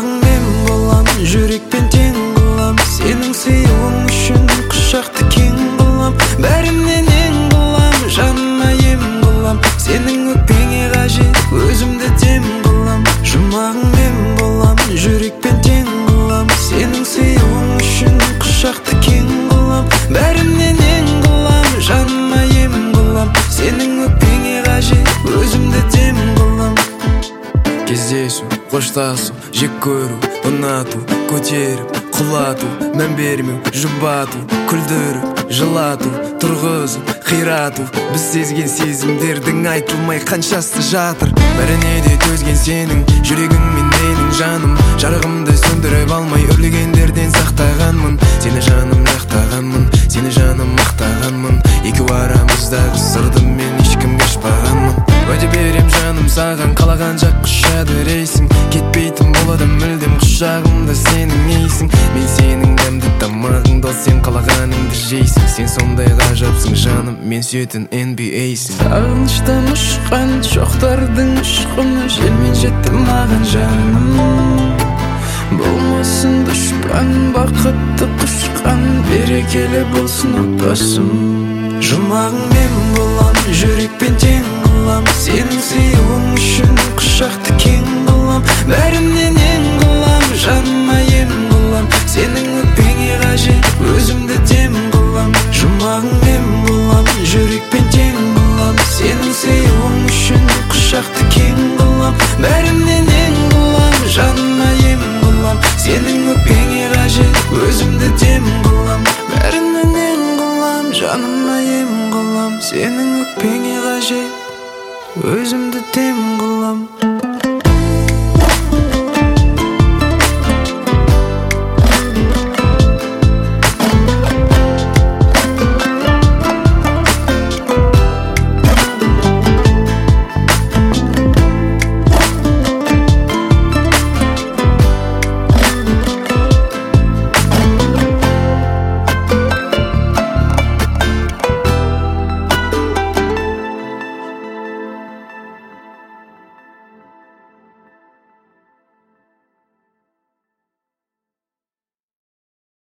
Жұмағың мен болам, жүрекпен тең қылам. Сенің сыйлығың үшін құшақты кең қылам. Бәрімнен ең қылам, жаныма ем қылам. Сенің өкпеңе қажет, өзімді дем қылам. Жұмағың мен болам, жүрекпен тең қылам. Сенің сыйлығың үшін құшақты кең қылам. Бәрімнен ең қылам, жаныма ем қылам. Сенің өкпеңе қажет, өзімді дем қылам. Кездесу, қоштасу, жек көру, ұнату, көтеріп, құлату, мән бермеу, жұбату, күлдіріп, жылату, тұрғызып, қирату. Біз сезген сезімдердің айтылмай қаншасы жатыр. Бәріне де төзген сенің жүрегің мен менің жаным. Жарығымды сөндіріп алмай өрлегендерден сақтағанмын. Сені жаным жақтағанмын, сені жаным мақтағанмын. Екеу арамыздағы сырды мен ешкімге ашпағанмын. Уәде берем жаным саған, қалаған жақ құшады рейсің. Кетпейтін болады мүлдем құшағымда сенің ейсің. Мен сенің дәмді тамағыңды, сен қалағаныңды жейсің. Сен сондай ғажапсың жаным, мен сүйетін NBA-сің. Сағыныштан ұшқан шоқтардың ұшқыны желмен жетті маған жаным. Болмасын дұшпан, бақытты құшқан, берекелі болсын отбасым. Жұмағың мен болам, жүрекпен тең қылам. Сенің сыйлығың үшін құшақты кең қылам. Бәрімнен ең қылам, жаныма ем қылам. Сенің өкпеңе қажет, өзімді дем қылам. Жұмағың мен болам, жүрекпен тең қылам. Сенің сыйлығың үшін құшақты кең қылам. Бәрімнен ең қылам, жаныма ем қылам. Сенің өкпеңе қажет, өзімді дем қылам. Бәрінен ең қылам, жаныма ем қылам. Сенің өкпеңе қажет, өзімді дем қылам.